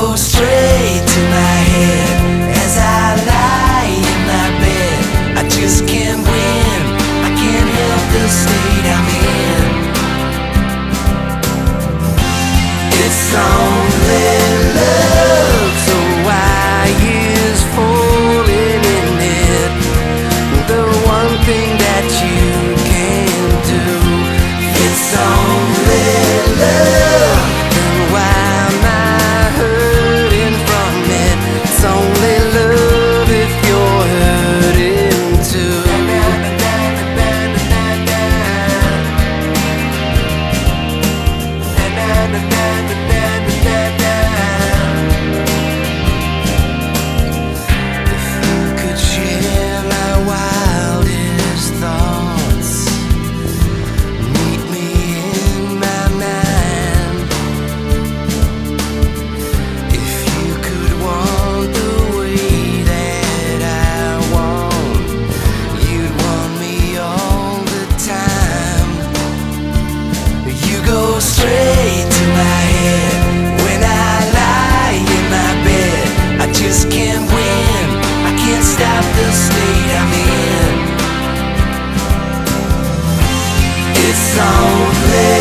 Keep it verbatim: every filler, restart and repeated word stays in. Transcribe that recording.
go straight to my head as I lie in my bed. I just can't win, I can't help the state I'm in. It's only love, so why is falling in it the one thing that you can do? It's only love, then why am I hurting from it? It's only love if you're hurting too. Straight to my head when I lie in my bed. I just can't win, I can't stop the state I'm in. It's only